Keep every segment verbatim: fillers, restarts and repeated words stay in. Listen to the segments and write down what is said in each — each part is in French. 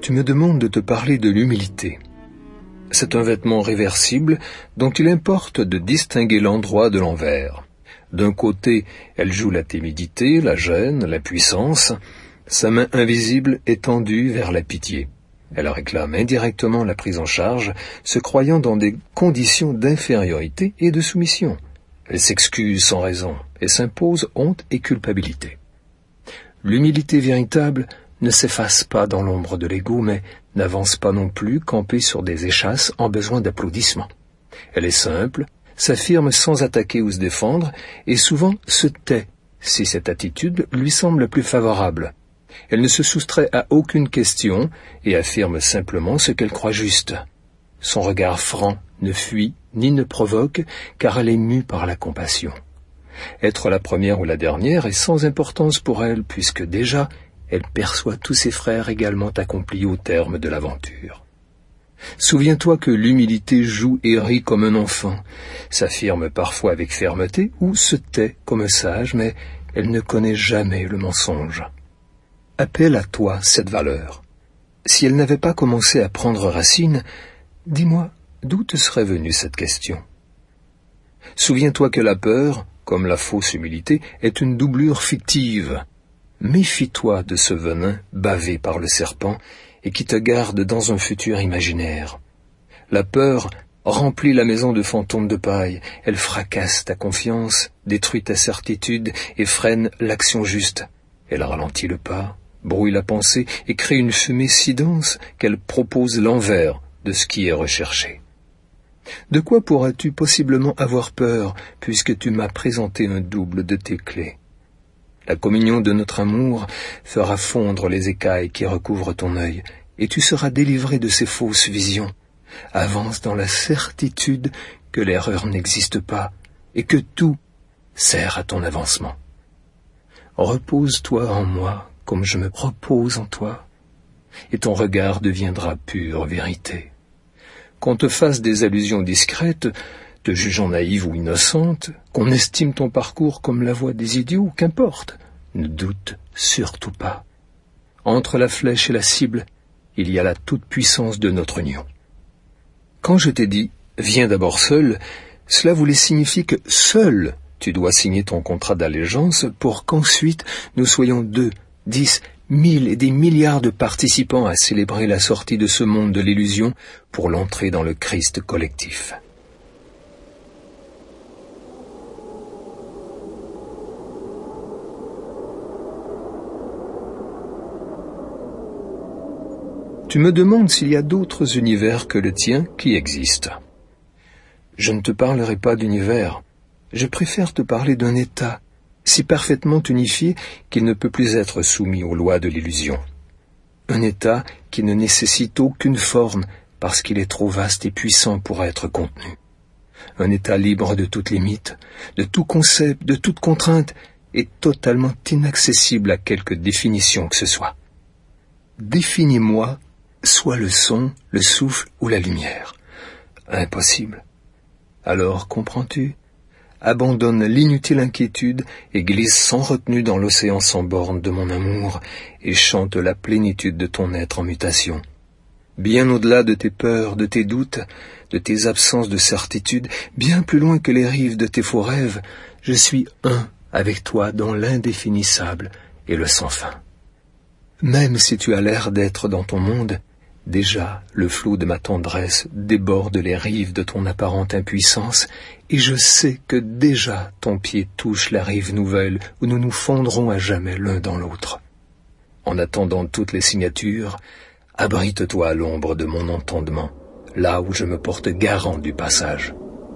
Tu me demandes de te parler de l'humilité. C'est un vêtement réversible dont il importe de distinguer l'endroit de l'envers. D'un côté, elle joue la timidité, la gêne, la puissance. Sa main invisible est tendue vers la pitié. Elle réclame indirectement la prise en charge, se croyant dans des conditions d'infériorité et de soumission. Elle s'excuse sans raison et s'impose honte et culpabilité. L'humilité véritable ne s'efface pas dans l'ombre de l'ego, mais n'avance pas non plus campée sur des échasses en besoin d'applaudissements. Elle est simple, s'affirme sans attaquer ou se défendre, et souvent se tait si cette attitude lui semble plus favorable. Elle ne se soustrait à aucune question et affirme simplement ce qu'elle croit juste. Son regard franc ne fuit ni ne provoque, car elle est mue par la compassion. Être la première ou la dernière est sans importance pour elle, puisque déjà, elle perçoit tous ses frères également accomplis au terme de l'aventure. Souviens-toi que l'humilité joue et rit comme un enfant, s'affirme parfois avec fermeté ou se tait comme un sage, mais elle ne connaît jamais le mensonge. Appelle à toi cette valeur. Si elle n'avait pas commencé à prendre racine, dis-moi, d'où te serait venue cette question? Souviens-toi que la peur, comme la fausse humilité, est une doublure fictive. Méfie-toi de ce venin bavé par le serpent et qui te garde dans un futur imaginaire. La peur remplit la maison de fantômes de paille, elle fracasse ta confiance, détruit ta certitude et freine l'action juste. Elle ralentit le pas, brouille la pensée et crée une fumée si dense qu'elle propose l'envers de ce qui est recherché. De quoi pourras-tu possiblement avoir peur, puisque tu m'as présenté un double de tes clés? La communion de notre amour fera fondre les écailles qui recouvrent ton œil, et tu seras délivré de ces fausses visions. Avance dans la certitude que l'erreur n'existe pas, et que tout sert à ton avancement. Repose-toi en moi, comme je me repose en toi, et ton regard deviendra pure vérité. Qu'on te fasse des allusions discrètes, te jugeant naïve ou innocente, qu'on estime ton parcours comme la voie des idiots, qu'importe, ne doute surtout pas. Entre la flèche et la cible, il y a la toute-puissance de notre union. Quand je t'ai dit « viens d'abord seul », cela voulait signifier que seul tu dois signer ton contrat d'allégeance pour qu'ensuite nous soyons deux, dix, mille et des milliards de participants à célébrer la sortie de ce monde de l'illusion pour l'entrée dans le Christ collectif. Tu me demandes s'il y a d'autres univers que le tien qui existent. Je ne te parlerai pas d'univers. Je préfère te parler d'un état, si parfaitement unifié qu'il ne peut plus être soumis aux lois de l'illusion. Un état qui ne nécessite aucune forme parce qu'il est trop vaste et puissant pour être contenu. Un état libre de toute limite, de tout concept, de toute contrainte et totalement inaccessible à quelque définition que ce soit. Définis-moi soit le son, le souffle ou la lumière. Impossible. Alors, comprends-tu? Abandonne l'inutile inquiétude et glisse sans retenue dans l'océan sans bornes de mon amour et chante la plénitude de ton être en mutation. Bien au-delà de tes peurs, de tes doutes, de tes absences de certitude, bien plus loin que les rives de tes faux rêves, je suis un avec toi dans l'indéfinissable et le sans fin. Même si tu as l'air d'être dans ton monde, déjà le flot de ma tendresse déborde les rives de ton apparente impuissance, et je sais que déjà ton pied touche la rive nouvelle où nous nous fondrons à jamais l'un dans l'autre. En attendant toutes les signatures, abrite-toi à l'ombre de mon entendement, là où je me porte garant du passage.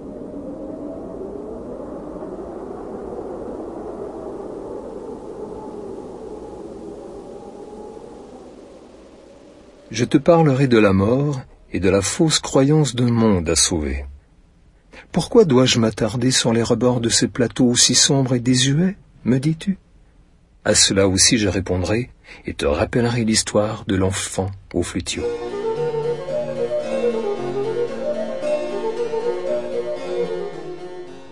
Je te parlerai de la mort et de la fausse croyance d'un monde à sauver. Pourquoi dois-je m'attarder sur les rebords de ces plateaux aussi sombres et désuets, me dis-tu? À cela aussi je répondrai et te rappellerai l'histoire de l'enfant au flutio.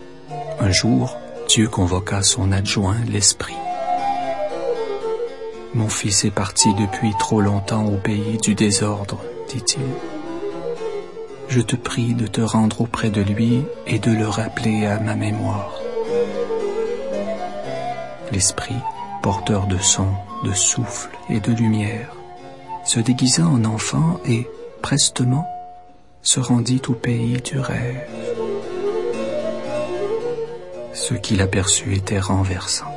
Un jour, Dieu convoqua son adjoint, l'Esprit. Mon fils est parti depuis trop longtemps au pays du désordre, dit-il. Je te prie de te rendre auprès de lui et de le rappeler à ma mémoire. L'esprit, porteur de son, de souffle et de lumière, se déguisa en enfant et, prestement, se rendit au pays du rêve. Ce qu'il aperçut était renversant.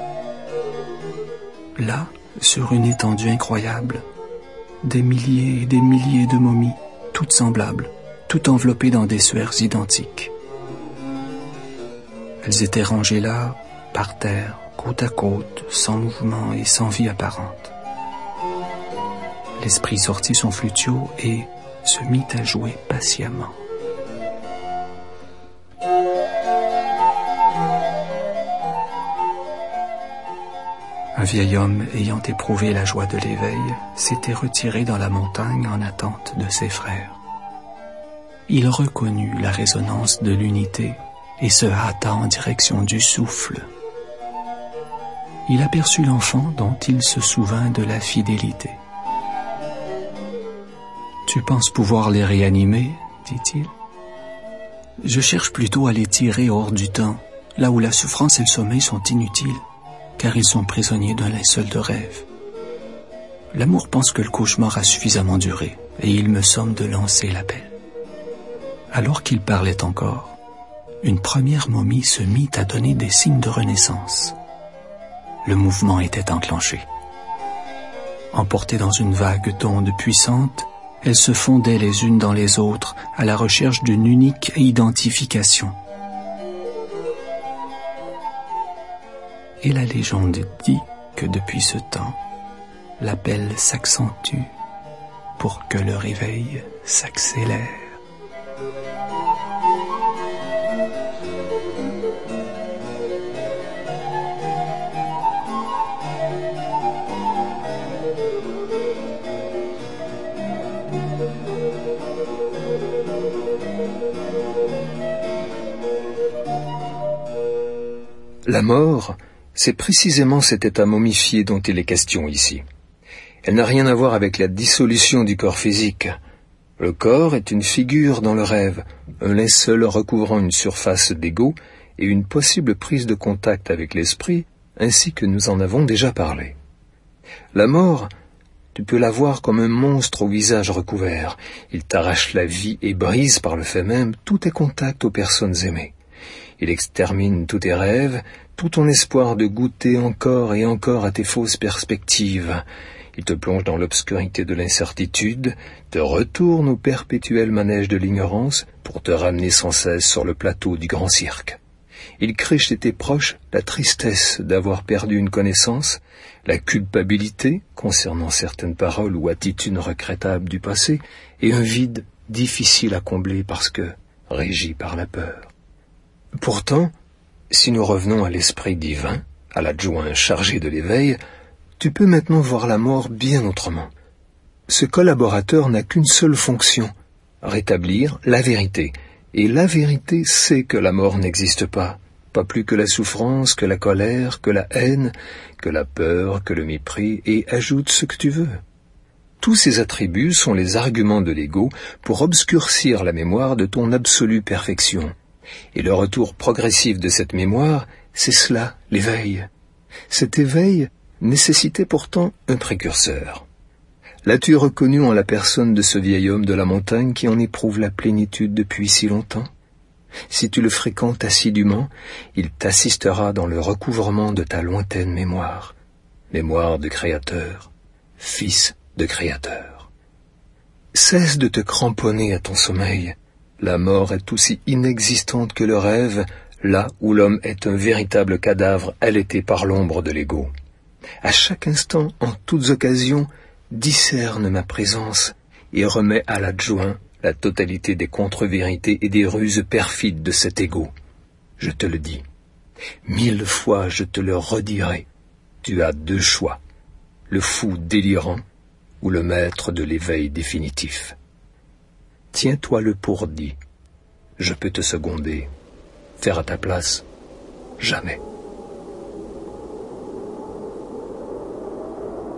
Là, sur une étendue incroyable, des milliers et des milliers de momies, toutes semblables, toutes enveloppées dans des suaires identiques. Elles étaient rangées là, par terre, côte à côte, sans mouvement et sans vie apparente. L'esprit sortit son flutio et se mit à jouer patiemment. Un vieil homme, ayant éprouvé la joie de l'éveil, s'était retiré dans la montagne en attente de ses frères. Il reconnut la résonance de l'unité et se hâta en direction du souffle. Il aperçut l'enfant dont il se souvint de la fidélité. « Tu penses pouvoir les réanimer ?» dit-il. « Je cherche plutôt à les tirer hors du temps, là où la souffrance et le sommeil sont inutiles, car ils sont prisonniers d'un linceul de rêve. L'amour pense que le cauchemar a suffisamment duré, et il me somme de lancer l'appel. » Alors qu'il parlait encore, une première momie se mit à donner des signes de renaissance. Le mouvement était enclenché. Emportées dans une vague d'ondes puissantes, elles se fondaient les unes dans les autres à la recherche d'une unique identification. Et la légende dit que depuis ce temps, l'appel s'accentue pour que le réveil s'accélère. La mort, c'est précisément cet état momifié dont il est question ici. Elle n'a rien à voir avec la dissolution du corps physique. Le corps est une figure dans le rêve, un linceul recouvrant une surface d'ego et une possible prise de contact avec l'esprit, ainsi que nous en avons déjà parlé. La mort, tu peux la voir comme un monstre au visage recouvert. Il t'arrache la vie et brise par le fait même tous tes contacts aux personnes aimées. Il extermine tous tes rêves, tout ton espoir de goûter encore et encore à tes fausses perspectives. Il te plonge dans l'obscurité de l'incertitude, te retourne au perpétuel manège de l'ignorance pour te ramener sans cesse sur le plateau du grand cirque. Il crée chez tes proches la tristesse d'avoir perdu une connaissance, la culpabilité concernant certaines paroles ou attitudes regrettables du passé, et un vide difficile à combler parce que régi par la peur. Pourtant, si nous revenons à l'esprit divin, à l'adjoint chargé de l'éveil, tu peux maintenant voir la mort bien autrement. Ce collaborateur n'a qu'une seule fonction, rétablir la vérité. Et la vérité sait que la mort n'existe pas, pas plus que la souffrance, que la colère, que la haine, que la peur, que le mépris, et ajoute ce que tu veux. Tous ces attributs sont les arguments de l'ego pour obscurcir la mémoire de ton absolue perfection. Et le retour progressif de cette mémoire, c'est cela, l'éveil. Cet éveil nécessitait pourtant un précurseur. L'as-tu reconnu en la personne de ce vieil homme de la montagne qui en éprouve la plénitude depuis si longtemps? Si tu le fréquentes assidûment, il t'assistera dans le recouvrement de ta lointaine mémoire, mémoire de créateur, fils de créateur. Cesse de te cramponner à ton sommeil. La mort est aussi inexistante que le rêve, là où l'homme est un véritable cadavre allaité par l'ombre de l'ego. À chaque instant, en toutes occasions, discerne ma présence et remets à l'adjoint la totalité des contre-vérités et des ruses perfides de cet ego. Je te le dis, mille fois je te le redirai, tu as deux choix, le fou délirant ou le maître de l'éveil définitif. Tiens-toi-le pour dit, je peux te seconder, faire à ta place, jamais.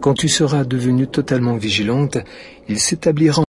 Quand tu seras devenue totalement vigilante, il s'établira